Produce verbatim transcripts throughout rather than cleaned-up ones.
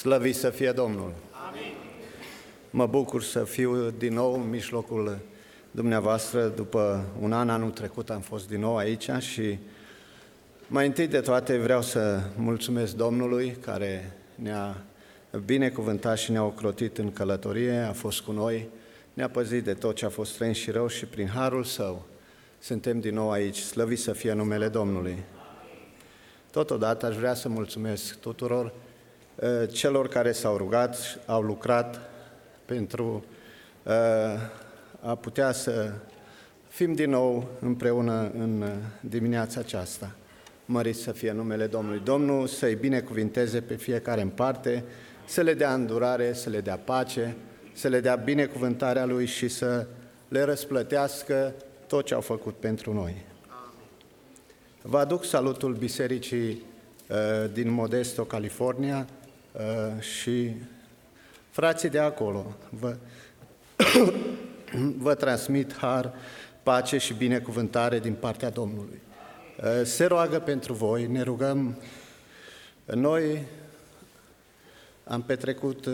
Slăvit să fie Domnul! Amin. Mă bucur să fiu din nou în mijlocul dumneavoastră. După un an, anul trecut, am fost din nou aici și mai întâi de toate vreau să mulțumesc Domnului care ne-a binecuvântat și ne-a ocrotit în călătorie, a fost cu noi, ne-a păzit de tot ce a fost străin și rău și prin harul Său suntem din nou aici. Slăvit să fie numele Domnului! Totodată aș vrea să mulțumesc tuturor celor care s-au rugat, au lucrat pentru a putea să fim din nou împreună în dimineața aceasta. Mărit să fie numele Domnului. Domnul să-i binecuvinteze pe fiecare în parte, să le dea îndurare, să le dea pace, să le dea binecuvântarea Lui și să le răsplătească tot ce au făcut pentru noi. Vă aduc salutul Bisericii din Modesto, California, și frații de acolo. Vă, vă transmit har, pace și binecuvântare din partea Domnului. Se roagă pentru voi, ne rugăm. Noi am petrecut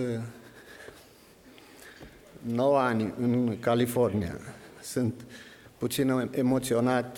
nouă ani în California. Sunt puțin emoționat.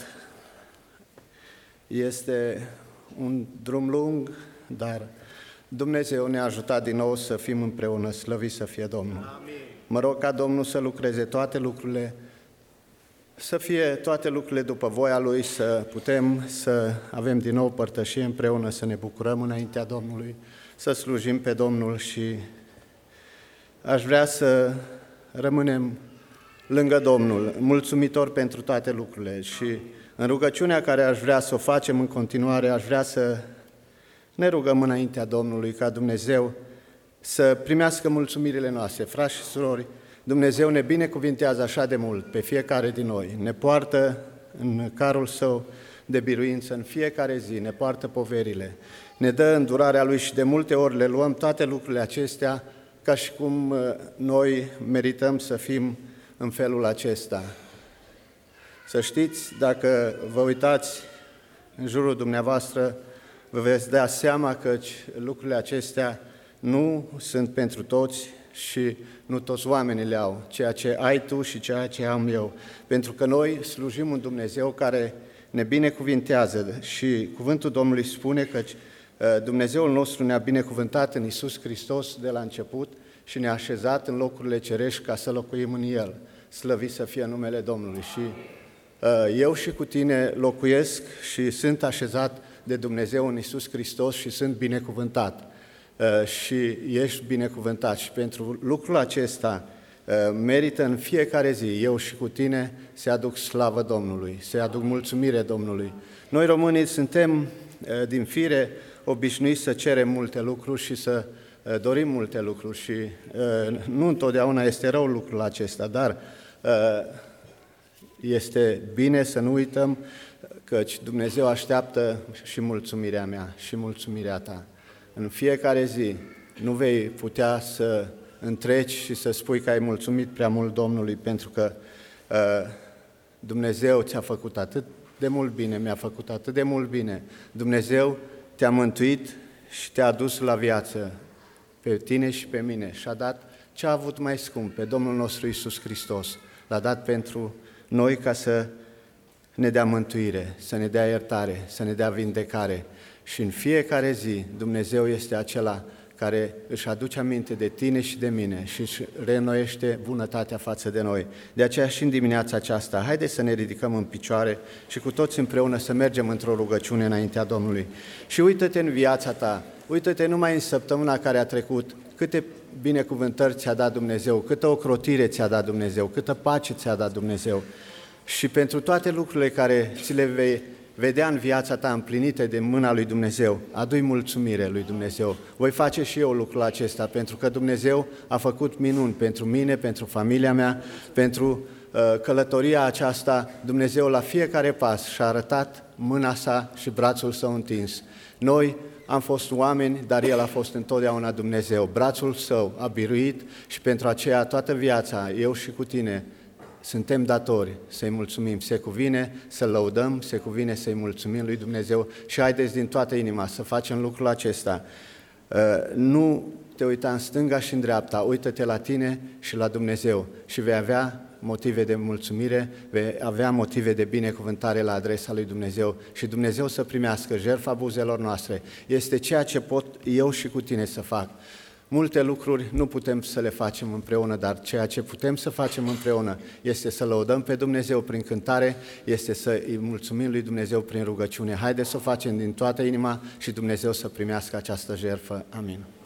Este un drum lung, dar Dumnezeu ne-a ajutat din nou să fim împreună, slăvit să fie Domnul. Amin. Mă rog ca Domnul să lucreze toate lucrurile, să fie toate lucrurile după voia Lui, să putem să avem din nou părtășie împreună, să ne bucurăm înaintea Domnului, să slujim pe Domnul și aș vrea să rămânem lângă Domnul, mulțumitor pentru toate lucrurile și în rugăciunea care aș vrea să o facem în continuare, aș vrea să ne rugăm înaintea Domnului ca Dumnezeu să primească mulțumirile noastre. Frați și surori, Dumnezeu ne binecuvintează așa de mult pe fiecare din noi, ne poartă în carul Său de biruință în fiecare zi, ne poartă poverile, ne dă îndurarea Lui și de multe ori le luăm toate lucrurile acestea ca și cum noi merităm să fim în felul acesta. Să știți, dacă vă uitați în jurul dumneavoastră, vă veți da seama că lucrurile acestea nu sunt pentru toți și nu toți oamenii le au, ceea ce ai tu și ceea ce am eu. Pentru că noi slujim un Dumnezeu care ne binecuvintează și cuvântul Domnului spune că Dumnezeul nostru ne-a binecuvântat în Iisus Hristos de la început și ne-a așezat în locurile cerești ca să locuim în El. Slăvit să fie numele Domnului. Și eu și cu tine locuiesc și sunt așezat de Dumnezeu în Iisus Hristos și sunt binecuvântat. Și ești binecuvântat și pentru lucrul acesta merită în fiecare zi, eu și cu tine, să aduc slavă Domnului, să aduc mulțumire Domnului. Noi românii suntem din fire obișnuiți să cerem multe lucruri și să dorim multe lucruri și nu întotdeauna este rău lucrul acesta, dar este bine să nu uităm căci Dumnezeu așteaptă și mulțumirea mea și mulțumirea ta. În fiecare zi nu vei putea să întreci și să spui că ai mulțumit prea mult Domnului pentru că uh, Dumnezeu ți-a făcut atât de mult bine, mi-a făcut atât de mult bine. Dumnezeu te-a mântuit și te-a adus la viață pe tine și pe mine și a dat ce a avut mai scump, pe Domnul nostru Iisus Hristos. L-a dat pentru noi ca să ne dea mântуire, să ne dea iertare, să ne dea vindecare. Și în fiecare zi Dumnezeu este acela care își aduce aminte de tine și de mine și își reînnoiește bunătatea față de noi. De aceea și în dimineața aceasta, haideți să ne ridicăm în picioare și cu toți împreună să mergem într-o rugăciune înaintea Domnului. Și uită-te în viața ta, uită-te numai în săptămâna care a trecut, câte binecuvântări ți-a dat Dumnezeu, câtă ocrotire ți-a dat Dumnezeu, câtă pace ți-a dat Dumnezeu. Și pentru toate lucrurile care ți le vei vedea în viața ta împlinite de mâna lui Dumnezeu, adu-i mulțumire lui Dumnezeu. Voi face și eu lucrul acesta, pentru că Dumnezeu a făcut minuni pentru mine, pentru familia mea, pentru uh, călătoria aceasta. Dumnezeu la fiecare pas și-a arătat mâna sa și brațul său întins. Noi am fost oameni, dar El a fost întotdeauna Dumnezeu. Brațul Său a biruit și pentru aceea toată viața, eu și cu tine, suntem datori să-i mulțumim. Se cuvine să-L lăudăm, se cuvine să-i mulțumim lui Dumnezeu și haideți din toată inima să facem lucrul acesta. Nu te uita în stânga și în dreapta, uită-te la tine și la Dumnezeu și vei avea motive de mulțumire, vei avea motive de binecuvântare la adresa lui Dumnezeu și Dumnezeu să primească jertfa buzelor noastre. Este ceea ce pot eu și cu tine să fac. Multe lucruri nu putem să le facem împreună, dar ceea ce putem să facem împreună este să lăudăm pe Dumnezeu prin cântare, este să îi mulțumim lui Dumnezeu prin rugăciune. Haideți să o facem din toată inima și Dumnezeu să primească această jertfă. Amin.